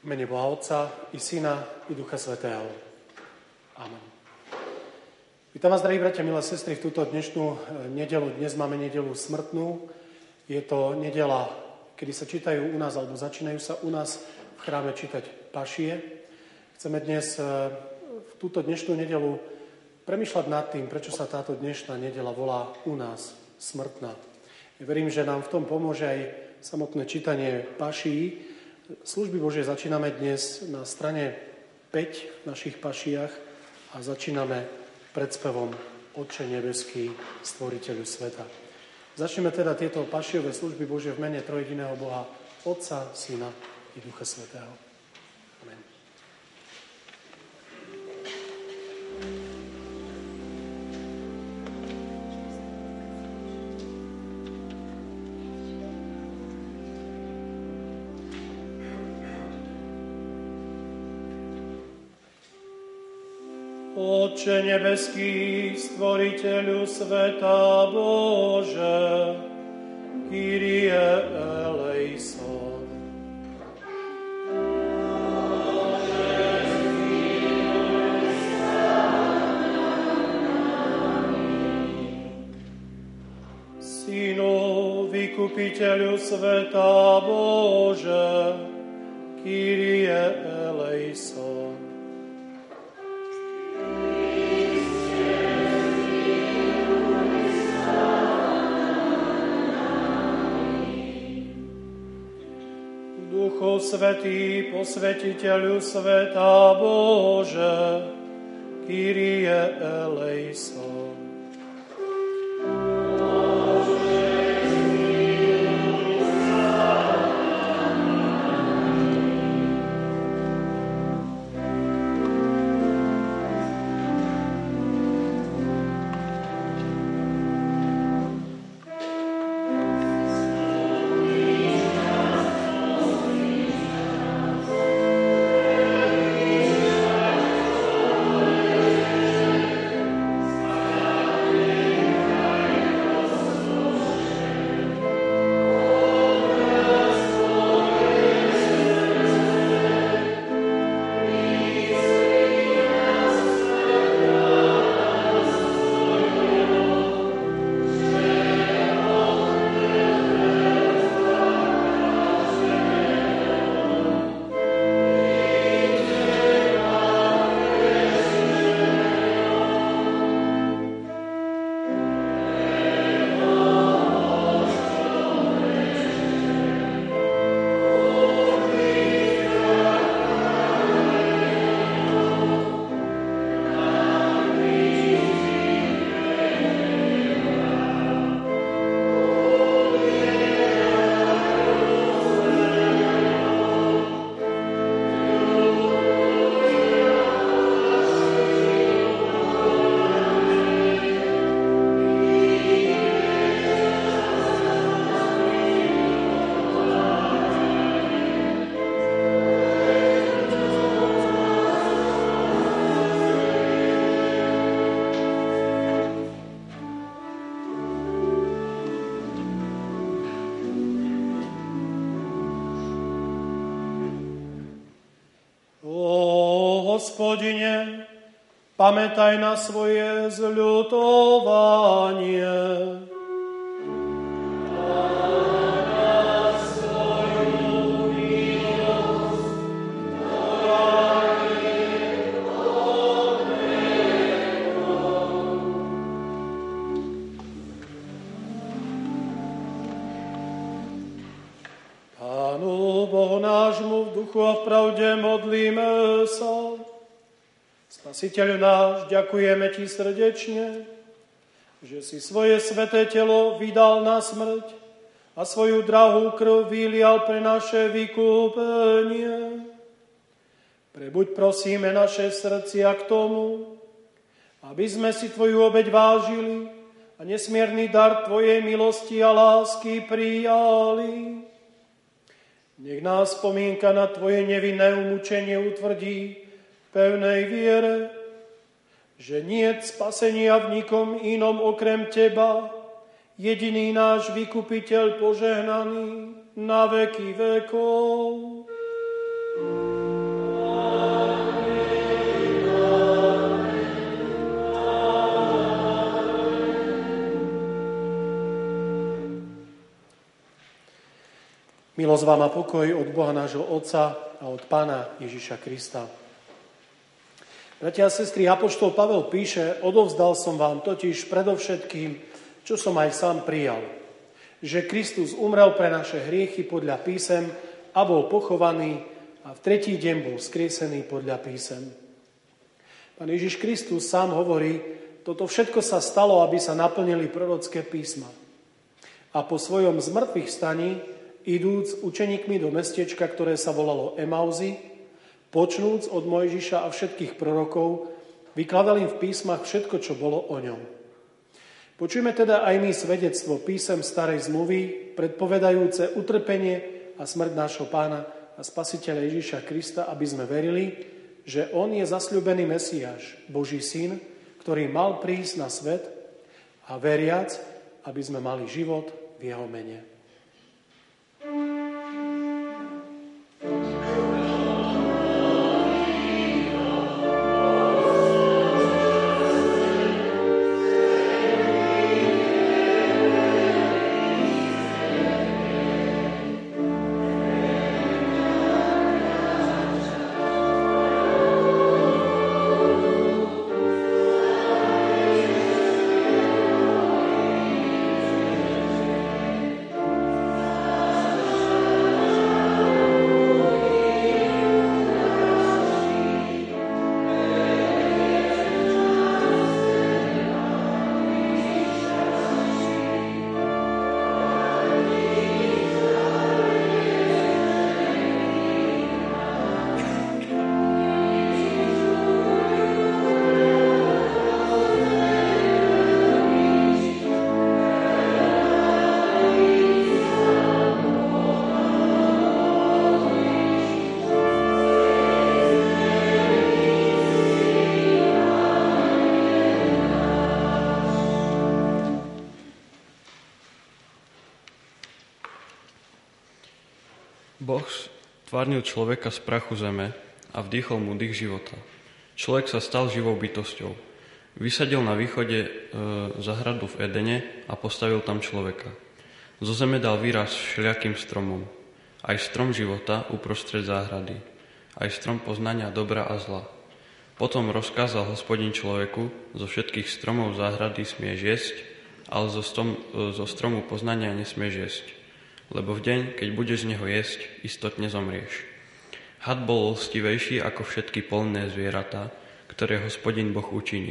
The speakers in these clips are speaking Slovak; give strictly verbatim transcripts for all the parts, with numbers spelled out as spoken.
V mene Boha Otca i Syna i Ducha Svätého. Amen. Vítam vás, drahí bratia, milé sestry, v túto dnešnú nedelu. Dnes máme nedelu smrtnú. Je to nedela, kedy sa čítajú u nás, alebo začínajú sa u nás v chráme čítať pašie. Chceme dnes v túto dnešnú nedelu premýšľať nad tým, prečo sa táto dnešná nedela volá u nás smrtná. Ja verím, že nám v tom pomôže aj samotné čítanie paší. Služby Božie začíname dnes na strane päť v našich pašiach a začíname predspevom Otče nebeský, stvoriteľu sveta. Začneme teda tieto pašiové služby Božie v mene trojediného Boha, Otca, Syna i Ducha Svätého. Amen. Otče nebeský, stvoriteľu sveta Bože, Kyrie eleison. Synu, vykupiteľu sveta Bože, Kyrie eleison. Duchu Svätý, posvetiteľu sveta Bože, Kyrie eleison. Hospodine, pamätaj na svoje zľutovanie. Na svoju milosť, ktorá je od vekov. Pánu Bohu nášmu v duchu a v pravde modlíme sa. Spasiteľu náš, ďakujeme Ti srdečne, že si svoje sväté telo vydal na smrť a svoju drahú krv vylial pre naše vykúpenie. Prebuď prosíme naše srdcia k tomu, aby sme si Tvoju obeť vážili a nesmierny dar Tvojej milosti a lásky prijali. Nech nás spomienka na Tvoje nevinné umúčenie utvrdí pevnej viere, že niet spasenia v nikom inom okrem Teba, jediný náš vykupiteľ požehnaný na veky vekov. Milosť vám a pokoj od Boha nášho Otca a od Pána Ježiša Krista. Bratia a sestry, apoštol Pavel píše: odovzdal som vám totiž predovšetkým, čo som aj sám prijal, že Kristus umrel pre naše hriechy podľa písem a bol pochovaný a v tretí deň bol skriesený podľa písem. Pán Ježiš Kristus sám hovorí: toto všetko sa stalo, aby sa naplnili prorocké písma. A po svojom zmrtvých staní, idúc učeníkmi do mestečka, ktoré sa volalo Emauzy, počnúc od Mojžiša a všetkých prorokov, vykladal im v písmach všetko, čo bolo o ňom. Počujme teda aj my svedectvo písem starej zmluvy, predpovedajúce utrpenie a smrť nášho Pána a Spasiteľa Ježiša Krista, aby sme verili, že on je zasľúbený Mesiáš, Boží syn, ktorý mal prísť na svet, a veriac, aby sme mali život v jeho mene. Boh stvárnil človeka z prachu zeme a vdýchol mu dých života. Človek sa stal živou bytosťou. Vysadil na východe e, zahradu v Edene a postavil tam človeka. Zo zeme dal výraz všelijakým stromom. Aj strom života uprostred záhrady. Aj strom poznania dobra a zla. Potom rozkázal Hospodin človeku: zo všetkých stromov záhrady smieš jesť, ale zo, strom, e, zo stromu poznania nesmieš jesť. Lebo v deň, keď budeš z neho jesť, istotne zomrieš. Had bol lstivejší ako všetky polné zvieratá, ktoré Hospodin Boh učinil.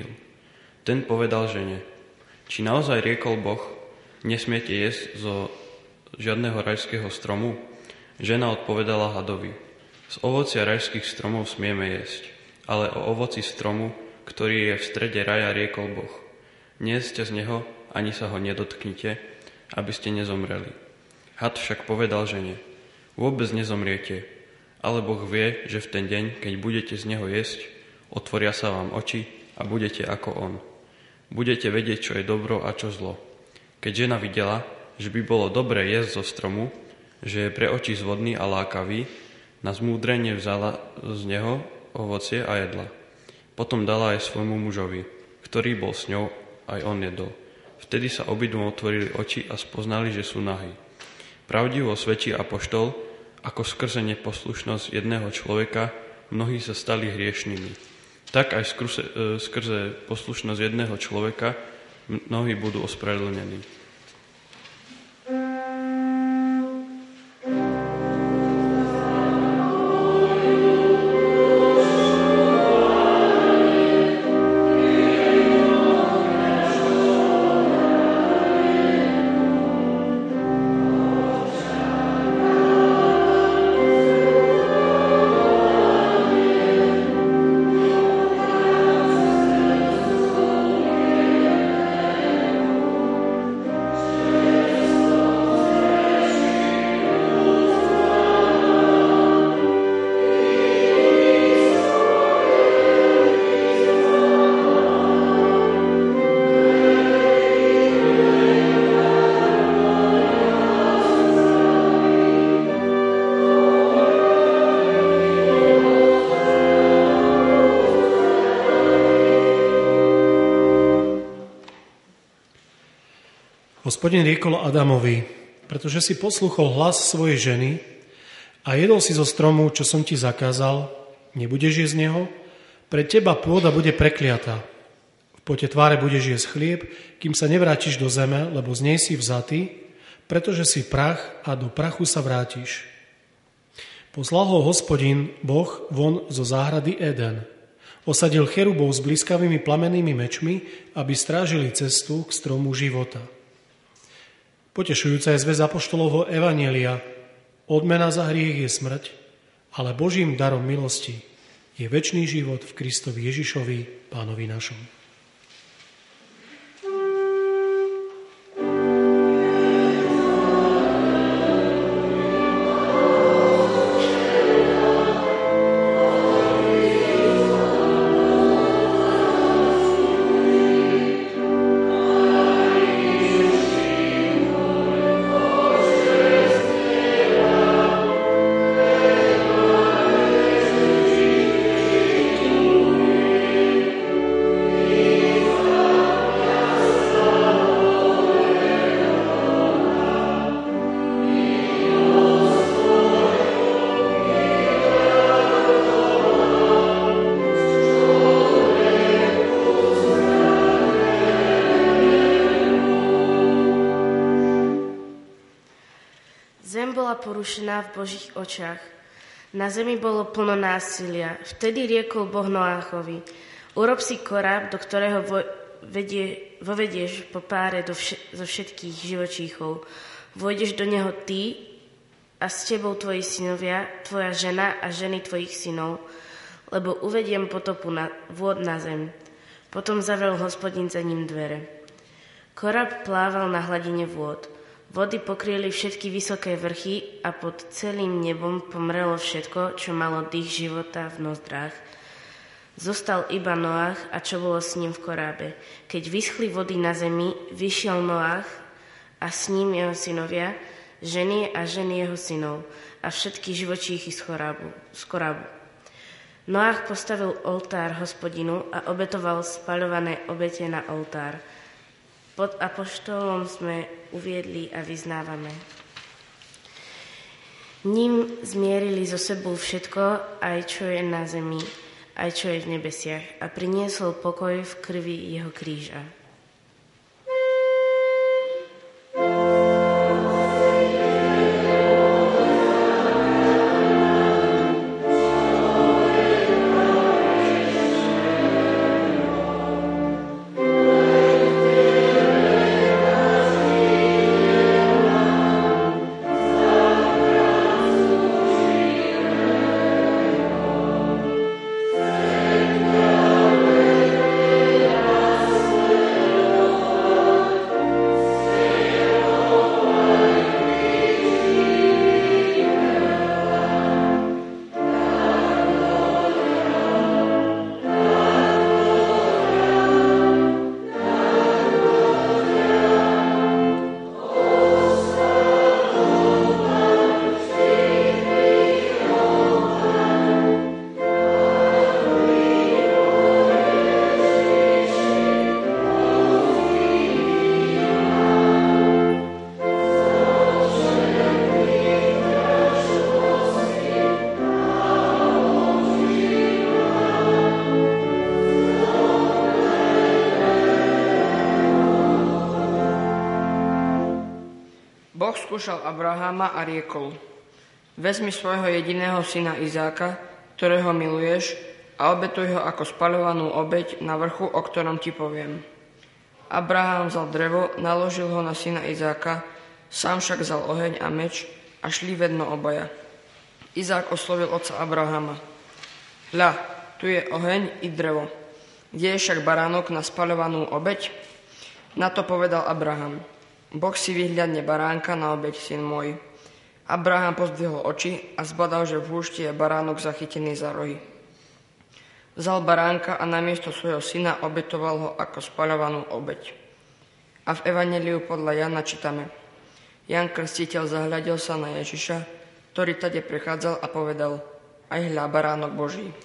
Ten povedal žene: či naozaj riekol Boh, nesmiete jesť zo žiadneho rajského stromu? Žena odpovedala hadovi: z ovocia rajských stromov smieme jesť, ale o ovoci stromu, ktorý je v strede raja, riekol Boh: nejedzte z neho, ani sa ho nedotknite, aby ste nezomreli. Had však povedal žene: vôbec nezomriete, ale Boh vie, že v ten deň, keď budete z neho jesť, otvoria sa vám oči a budete ako on. Budete vedieť, čo je dobro a čo zlo. Keď žena videla, že by bolo dobré jesť zo stromu, že je pre oči zvodný a lákavý, na zmúdrenie vzala z neho ovocie a jedla. Potom dala aj svojmu mužovi, ktorý bol s ňou, aj on jedol. Vtedy sa obidvom otvorili oči a spoznali, že sú nahí. Pravdivo svedčí apoštol, ako skrze neposlušnosť jedného človeka mnohí sa stali hriešnými. Tak aj skrze, skrze poslušnosť jedného človeka mnohí budú ospravedlnení. Hospodin riekol Adamovi: pretože si posluchol hlas svojej ženy a jedol si zo stromu, čo som ti zakázal, nebudeš jesť z neho, pre teba pôda bude prekliatá. V pote tváre budeš jesť chlieb, kým sa nevrátiš do zeme, lebo z nej si vzatý, pretože si prach a do prachu sa vrátiš. Poslal ho Hospodin, Boh, von zo záhrady Eden. Osadil cherubov s blískavými plamennými mečmi, aby strážili cestu k stromu života. Potešujúca je zväz apoštolovho evanjelia. Odmena za hriech je smrť, ale Božím darom milosti je večný život v Kristovi Ježišovi, Pánovi našom. Porušená v Božích očiach. Na zemi bolo plno násilia. Vtedy riekol Boh Noáchovi: urob si koráb, do ktorého vo, vedie, vovedieš po páre do vš- zo všetkých živočíchov. Vojdeš do neho ty a s tebou tvoji synovia, tvoja žena a ženy tvojich synov, lebo uvediem potopu na, vôd na zem. Potom zavrel Hospodin za ním dvere. Koráb plával na hladine vôd. Vody pokryli všetky vysoké vrchy a pod celým nebom pomrelo všetko, čo malo dých života v nozdrách. Zostal iba Noách a čo bolo s ním v korábe. Keď vyschli vody na zemi, vyšiel Noách a s ním jeho synovia, ženy a ženy jeho synov a všetky živočíchy z korábu. Z korábu. Noách postavil oltár Hospodinu a obetoval spaľované obete na oltár. Pod apoštolom sme uviedli a vyznávame. Ním zmierili so sebou všetko, aj čo je na zemi, aj čo je v nebesiach, a priniesol pokoj v krvi jeho kríža. Skúšal Abraháma a riekol: vezmi svojho jediného syna Izáka, ktorého miluješ, a obetuj ho ako spaľovanú obeť na vrchu, o ktorom ti poviem. Abrahám vzal drevo, naložil ho na syna Izáka, sám však vzal oheň a meč a šli vedno obaja. Izák oslovil otca Abraháma: hľa, tu je oheň i drevo. Kde je však baránok na spaľovanú obeť? Na to povedal Abraham: Boh si vyhľadne baránka na obeť, syn môj. Abraham pozdvihol oči a zbadal, že v húšti je baránok zachytený za rohy. Vzal baránka a namiesto svojho syna obetoval ho ako spaľovanú obeť. A v Evanjeliu podľa Jana čítame: Jan Krstiteľ zahľadil sa na Ježiša, ktorý tade prechádzal, a povedal: aj hľa, baránok Boží.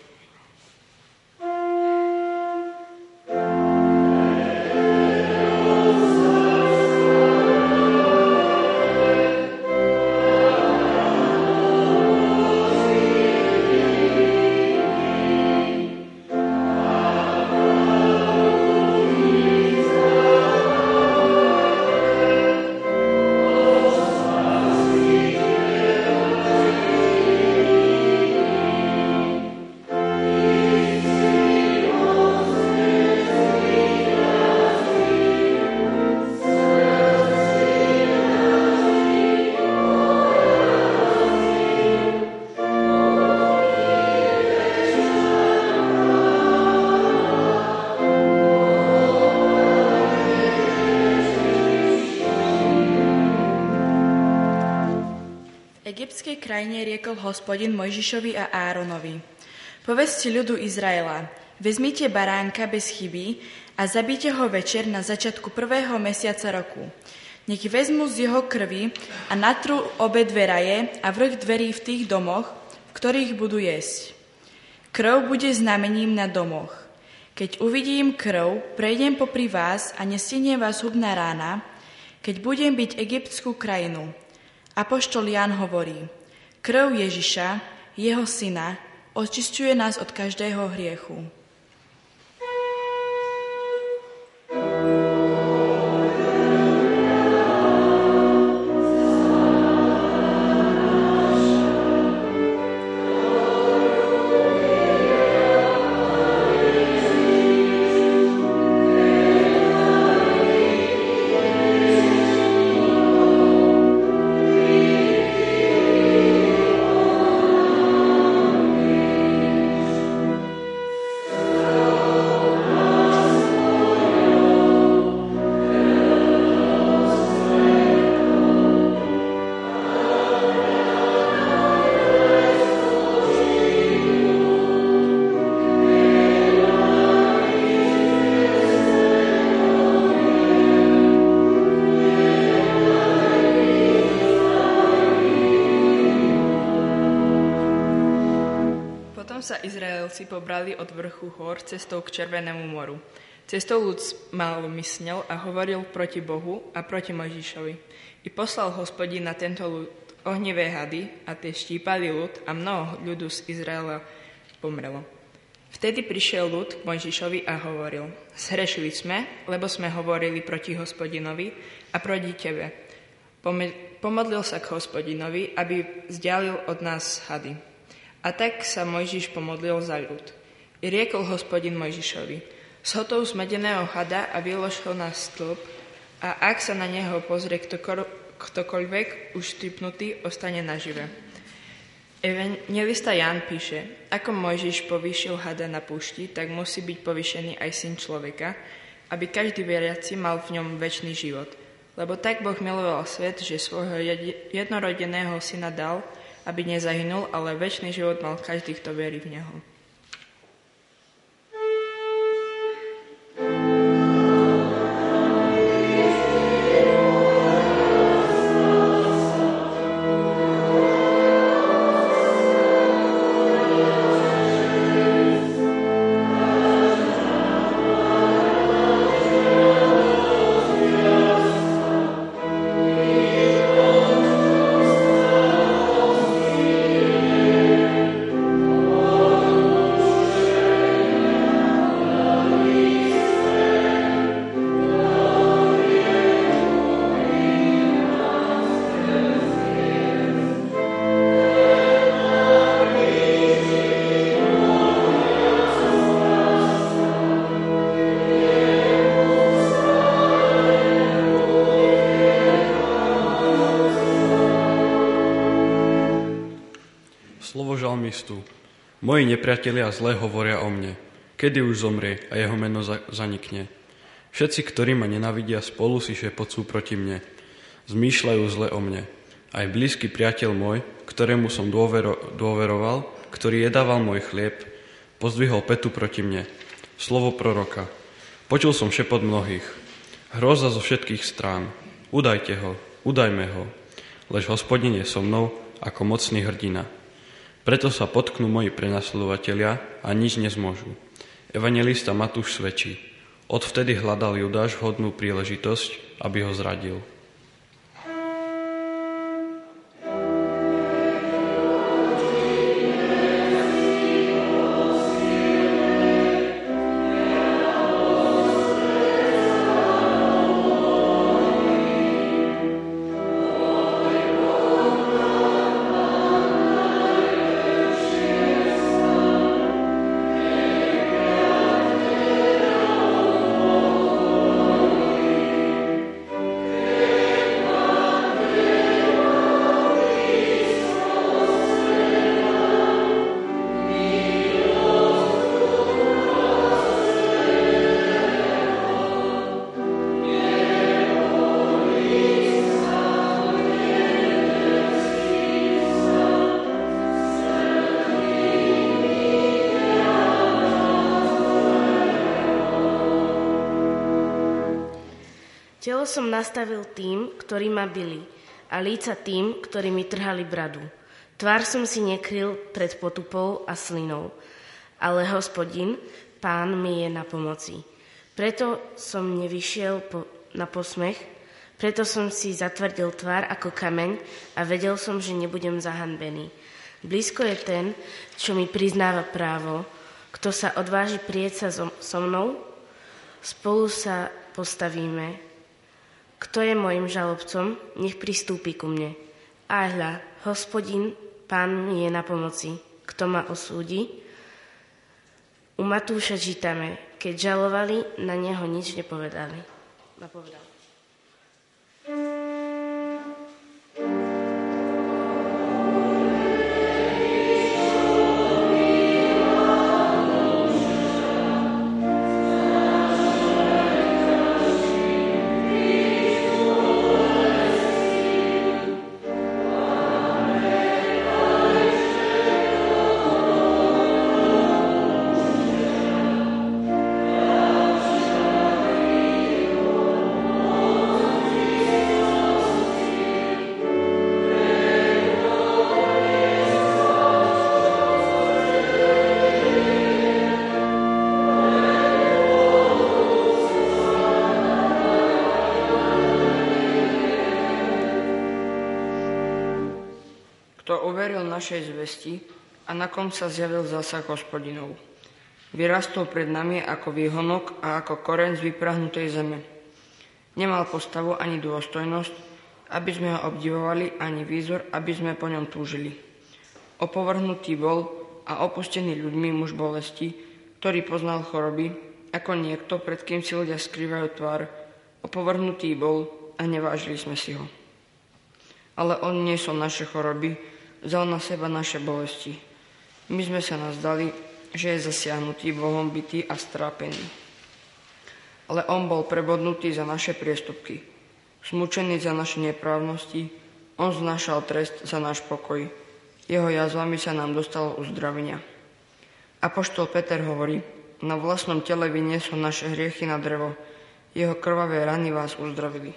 egyptskej krajine riekol Hospodin Mojžišovi a Áronovi: Povedzte ľudu Izraela, vezmite baránka bez chyby a zabite ho večer na začiatku prvého mesiaca roku. Nech vezmu z jeho krvi a natrú obe dveraje a vrch dverí v tých domoch, v ktorých budú jesť. Krv bude znamením na domoch. Keď uvidím krv, prejdem popri vás a nestihnem vás hubná rána, keď budem byť egyptskú krajinu. Apoštol Ján hovorí: Krv Ježiša, jeho syna, očisťuje nás od každého hriechu. sa Izraelci pobrali od vrchu hôr cestou k Červenému moru. Cestou ľud malomyslel a hovoril proti Bohu a proti Mojžišovi. I poslal Hospodin na tento ľud ohnivé hady a tie štípali ľud a mnoho ľudu z Izraela pomrelo. Vtedy prišiel ľud k Mojžišovi a hovoril: Zhrešili sme, lebo sme hovorili proti Hospodinovi a proti tebe. Pomodlil sa k Hospodinovi, aby vzdialil od nás hady. A tak sa Mojžiš pomodlil za ľud. I riekol Hospodin Mojžišovi: Zhotov z medeného hada a vylož ho na stĺp, a ak sa na neho pozrie ktokor, ktokoľvek už štípnutý, ostane nažive. Evanjelista Ján píše: Ako Mojžiš povýšil hada na púšti, tak musí byť povýšený aj syn človeka, aby každý veriaci mal v ňom večný život. Lebo tak Boh miloval svet, že svojho jednorodeného syna dal, aby nezahynul, ale večný život mal každý, kto verí v neho. Slovo žalmistu. Moji nepriatelia zle hovoria o mne. Kedy už zomrie a jeho meno zanikne? Všetci, ktorí ma nenávidia, spolu si šepocú proti mne. Zmýšľajú zle o mne. Aj blízky priateľ môj, ktorému som dôvero, dôveroval, ktorý jedával môj chlieb, pozdvihol petu proti mne. Slovo proroka. Počul som šepot mnohých. Hrôza zo všetkých strán. Udajte ho, udajme ho. Lež Hospodin je so mnou ako mocný hrdina. Preto sa potknú moji prenasledovatelia a nič nezmôžu. Evanjelista Matúš svedčí: Odvtedy hľadal Judáš vhodnú príležitosť, aby ho zradil. Yeah. Telo som nastavil tým, ktorí ma bili, a líca tým, ktorí mi trhali bradu. Tvár som si nekryl pred potupou a slinou, ale Hospodin, Pán mi je na pomoci. Preto som nevyšiel po, na posmech, preto som si zatvrdil tvár ako kameň a vedel som, že nebudem zahanbený. Blízko je ten, čo mi priznáva právo, kto sa odváži prieť sa so, so mnou, spolu sa postavíme. Kto je môjim žalobcom, nech pristúpi ku mne. Á hľa, Hospodin, Pán mi je na pomoci. Kto ma osúdi? U Matúša čítame, keď žalovali, na neho nič nepovedali. Napovedal. Našej zvesti a na kom sa zjavil zásah Hospodinov. Vyrastol pred nami ako výhonok a ako koreň z vyprahnutej zeme. Nemal postavu ani dôstojnosť, aby sme ho obdivovali, ani výzor, aby sme po ňom túžili. Opovrhnutý bol a opustený ľuďmi muž bolesti, ktorý poznal choroby, ako niekto, pred kým si ľudia skrývajú tvár. Opovrhnutý bol a nevážili sme si ho. Ale on niesol naše choroby, vzal na seba naše bolesti. My sme sa nazdali, že je zasiahnutý, Bohom bitý a strápený. Ale on bol prebodnutý za naše priestupky, smúčený za naše neprávnosti, on znášal trest za náš pokoj. Jeho jazvami sa nám dostalo uzdravenia. Apoštol Peter hovorí, na vlastnom tele vyniesol naše hriechy na drevo, jeho krvavé rany vás uzdravili.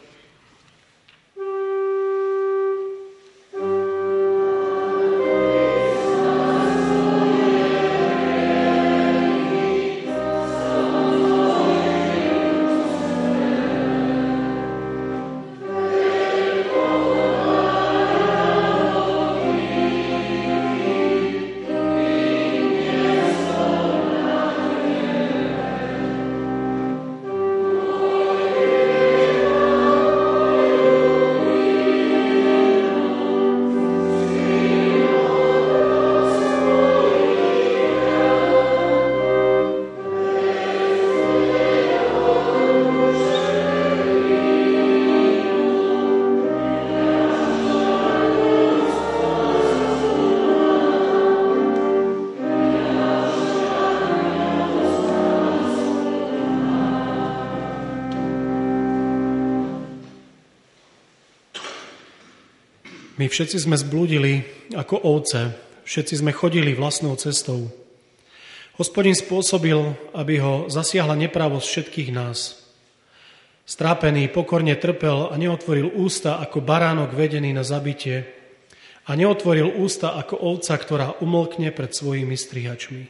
My všetci sme zblúdili ako ovce, všetci sme chodili vlastnou cestou. Hospodin spôsobil, aby ho zasiahla neprávosť všetkých nás. Strápený pokorne trpel a neotvoril ústa ako baránok vedený na zabitie a neotvoril ústa ako ovca, ktorá umlkne pred svojimi strihačmi.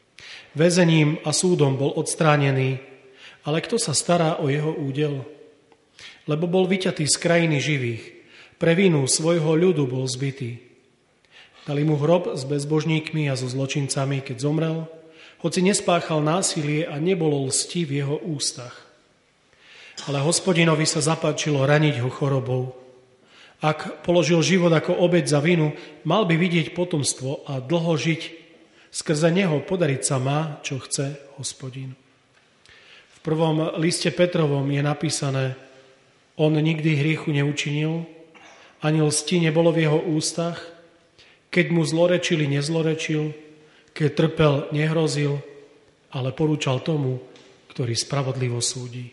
Väzením a súdom bol odstránený, ale kto sa stará o jeho údel? Lebo bol vyťatý z krajiny živých, pre vinu svojho ľudu bol zbitý. Dali mu hrob s bezbožníkmi a so zločincami, keď zomrel, hoci nespáchal násilie a nebolo lsti v jeho ústach. Ale Hospodinovi sa zapáčilo raniť ho chorobou. Ak položil život ako obeť za vinu, mal by vidieť potomstvo a dlho žiť. Skrze neho podariť sa má, čo chce Hospodin. V prvom liste Petrovom je napísané: On nikdy hriechu neučinil, ani lsti nebolo v jeho ústach, keď mu zlorečili, nezlorečil, keď trpel, nehrozil, ale porúčal tomu, ktorý spravodlivo súdi.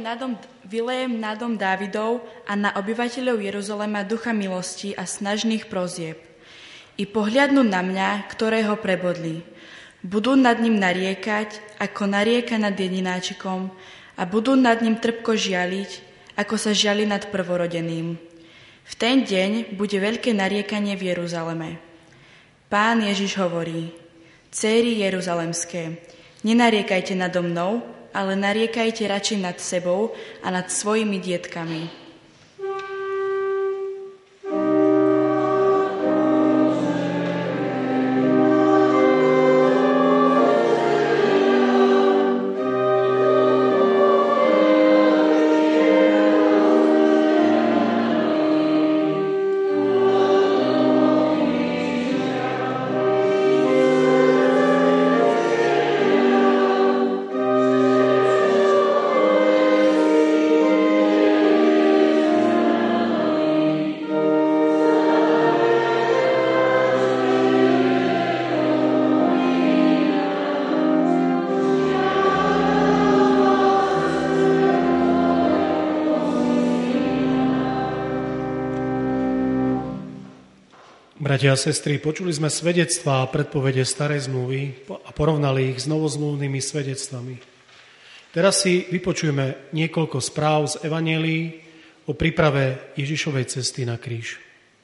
nadom, vylejem na dom Dávidov a na obyvateľov Jeruzalema ducha milosti a snažných prozieb. I pohľadnú na mňa, ktorého prebodli. Budú nad ním nariekať, ako narieka nad jedináčikom, a budú nad ním trpko žialiť, ako sa žiali nad prvorodeným. V ten deň bude veľké nariekanie v Jeruzaleme. Pán Ježiš hovorí: Céry jeruzalemské, nenariekajte nado mnou, ale nariekajte radšej nad sebou a nad svojimi dietkami. Bratia a sestry, počuli sme svedectvá a predpovede starej zmluvy a porovnali ich s novozmluvnými svedectvami. Teraz si vypočujeme niekoľko správ z evanjelií o príprave Ježišovej cesty na kríž.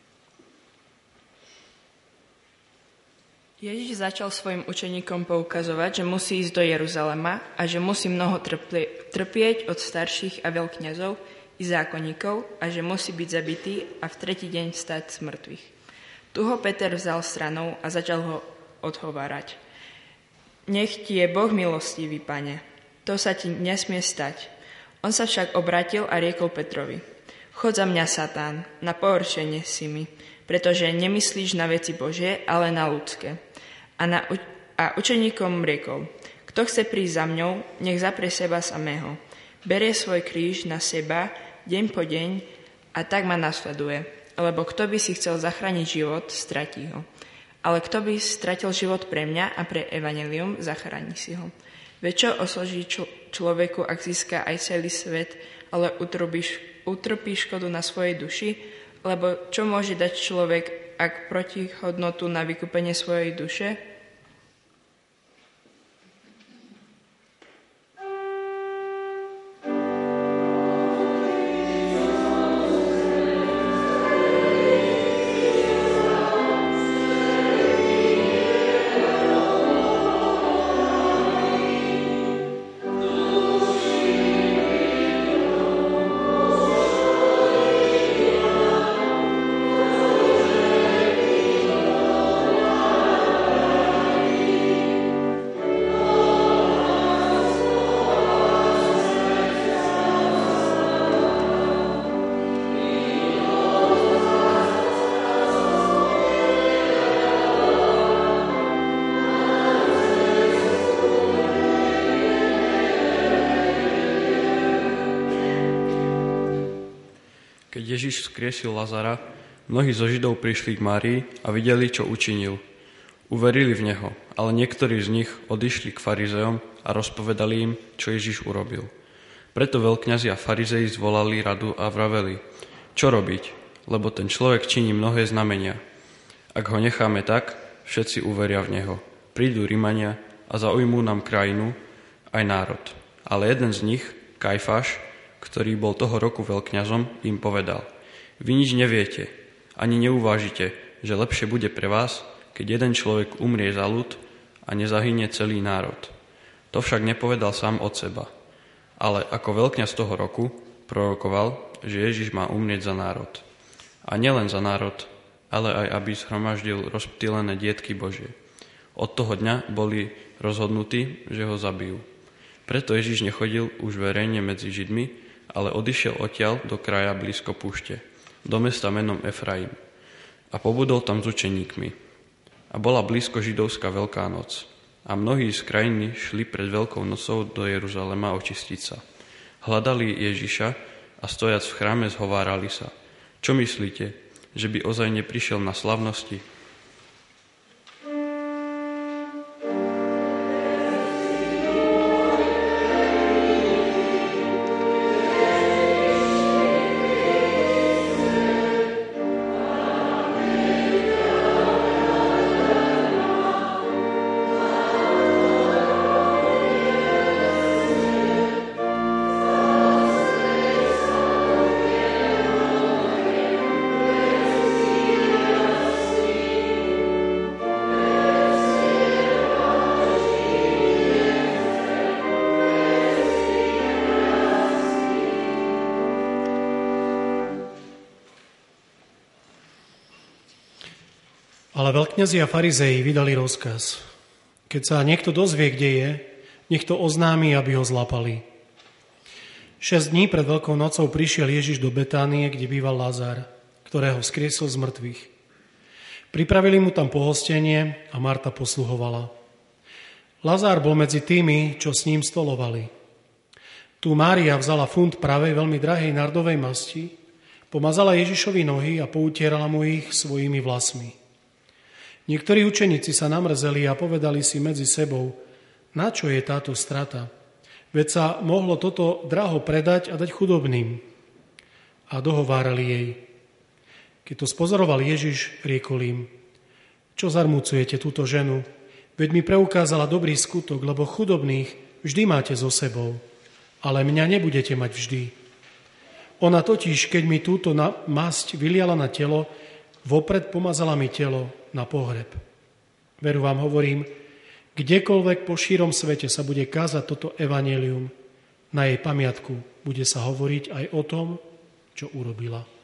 Ježiš začal svojim učeníkom poukazovať, že musí ísť do Jeruzalema a že musí mnoho trpie, trpieť od starších a veľkňazov i zákonníkov a že musí byť zabitý a v tretí deň vstať z mŕtvych. Tu ho Peter vzal stranou a začal ho odhovárať. Nech ti je Boh milostivý, pane. To sa ti nesmie stať. On sa však obrátil a riekol Petrovi: Chod za mňa, Satán, na pohoršenie si mi, pretože nemyslíš na veci Božie, ale na ľudské. A, na, a učeníkom riekol: Kto chce prísť za mňou, nech zaprie seba samého. Berie svoj kríž na seba deň po deň a tak ma nasleduje. Lebo kto by si chcel zachrániť život, stratí ho. Ale kto by stratil život pre mňa a pre evanjelium, zachráni si ho. Veď čo osloží čl- človeku, ak získa aj celý svet, ale utrpí, utrpí škodu na svojej duši? Lebo čo môže dať človek, ak protihodnotu na vykúpenie svojej duše? Keď Ježiš vzkriesil Lazara, mnohí zo Židov prišli k Márii a videli, čo učinil. Uverili v neho, ale niektorí z nich odišli k farizeom a rozpovedali im, čo Ježiš urobil. Preto veľkňazi a farizei zvolali radu a vraveli: Čo robiť? Lebo ten človek činí mnohé znamenia. Ak ho necháme tak, všetci uveria v neho. Prídu Rimania a zaujmú nám krajinu, aj národ. Ale jeden z nich, Kajfáš, ktorý bol toho roku veľkňazom, im povedal: Vy nič neviete, ani neuvážite, že lepšie bude pre vás, keď jeden človek umrie za ľud a nezahynie celý národ. To však nepovedal sám od seba, ale ako veľkňaz toho roku prorokoval, že Ježiš má umrieť za národ. A nielen za národ, ale aj aby zhromaždil rozptýlené dietky Božie. Od toho dňa boli rozhodnutí, že ho zabijú. Preto Ježiš nechodil už verejne medzi Židmi, ale odišiel odtiaľ do kraja blízko púšte, do mesta menom Efraim. A pobudol tam s učeníkmi. A bola blízko židovská Veľká noc. A mnohí z krajiny šli pred Veľkou nocou do Jeruzalema očistiť sa. Hľadali Ježiša a stojac v chráme zhovárali sa: Čo myslíte, že by ozaj neprišiel na slavnosti? Ale veľkňazi a farizeji vydali rozkaz. Keď sa niekto dozvie, kde je, nech to oznámi, aby ho zlapali. Šesť dní pred Veľkou nocou prišiel Ježiš do Betánie, kde býval Lazár, ktorého vzkriesol z mŕtvych. Pripravili mu tam pohostenie a Marta posluhovala. Lazár bol medzi tými, čo s ním stolovali. Tu Mária vzala funt pravej, veľmi drahej nardovej masti, pomazala Ježišovi nohy a poutierala mu ich svojimi vlasmi. Niektorí učeníci sa namrzeli a povedali si medzi sebou, na čo je táto strata? Veď sa mohlo toto draho predať a dať chudobným. A dohovárali jej. Keď to spozoroval Ježiš, riekol im, čo zarmúcujete túto ženu? Veď mi preukázala dobrý skutok, lebo chudobných vždy máte so sebou, ale mňa nebudete mať vždy. Ona totiž, keď mi túto masť vyliala na telo, vopred pomazala mi telo na pohreb. Veru vám hovorím, kdekoľvek po šírom svete sa bude kázať toto evanjelium, na jej pamiatku bude sa hovoriť aj o tom, čo urobila.